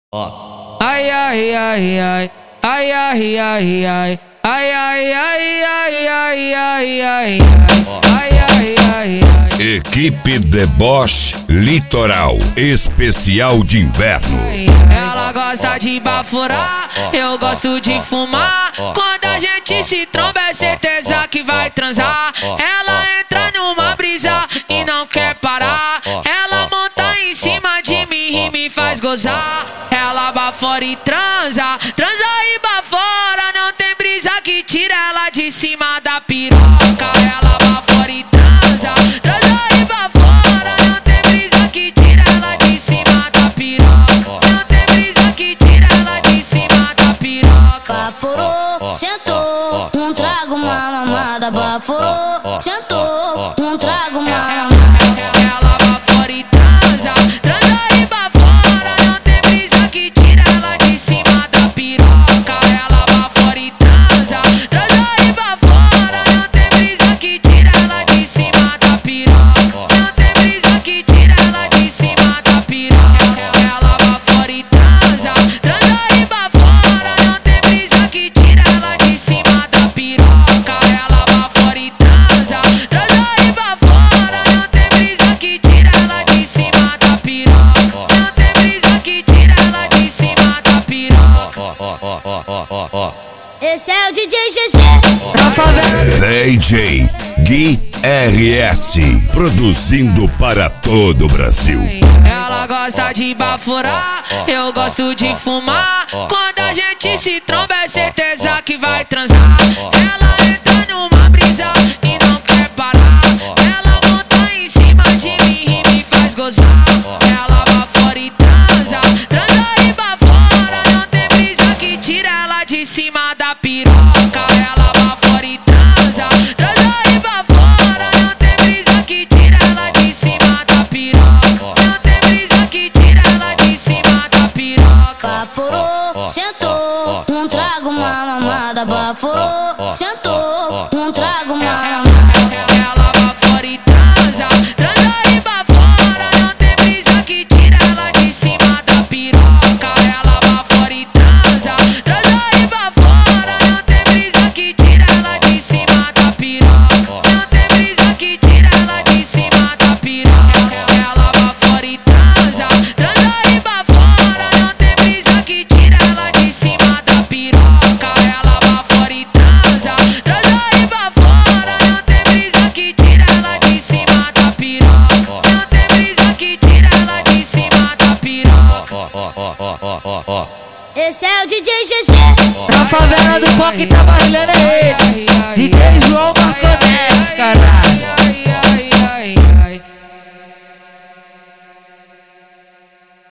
Ó. Ai ai ai ai, ai ai ai ai, ai ai ai ai ai ai ai, ai ai ai ai. Equipe Deboche Litoral Especial de Inverno. Ela gosta de baforar, eu gosto de fumar. Quando a gente se tromba é certeza que vai transar. Ela entra numa brisa e não quer parar. Ela monta em cima de mim e me faz gozar. Ela bafora e transa, transa e bafora. Não tem brisa que tira ela de cima da piroca. Ela bafora e transa, transa e bafora. Não tem brisa que tira ela de cima da piroca. Não tem brisa que tira ela de cima da piroca. Baforou, sentou, trago uma mamada. Baforou, sentou, trago uma mamada. Ela bafora e transa, transa e bafora. Não tem brisa que tira ela de cima da piroca. Ela bafora e transa, transa e bafora. Não tem brisa que tira ela de cima da piroca. Não tem brisa que tira ela de cima da piroca. Ela bafora e transa, transa e bafora. Não tem brisa que tira ela de cima da piroca. Ela bafora e transa, transa e bafora. Não tem brisa que tira ela de cima da piroca. Não tem brisa que tira ela de cima da piroca. Esse é o DJ GG. Pra favela. DJ Gui RS, produzindo para todo o Brasil. Ela gosta de baforar, eu gosto de fumar. Quando a gente se tromba é certeza que vai transar. Ela entra numa brisa e não quer parar. Ela monta em cima de mim e me faz gozar. Ela bafora e transa, transa e bafora. Não tem brisa que tira ela de cima da piroca. Ela bafora e transa, transa e bafora. Não tem brisa que tira ela de cima da piroca. Não tem brisa que tira ela de cima da piroca. Baforou, sentou, trago uma mamada. Baforou, sentou, trago uma mamada. Ela bafora e transa, transa e bafora. Não tem brisa que tira ela de cima da piroca. Ela bafora e transa, transa e bafora. Não tem brisa que tira ela de cima da piroca. Não tem brisa que tira ela de cima da piroca. Ela bafora e transa, transa e bafora. Não tem brisa que tira ela de cima da piroca. Ela bafora e transa, transa e bafora. Não tem brisa que tira ela de cima da piroca. Não tem brisa que tira ela de cima da piroca. Esse é o DJ GG. Pra favela do pop tá barulhando ele. DJ João Marconex, caralho.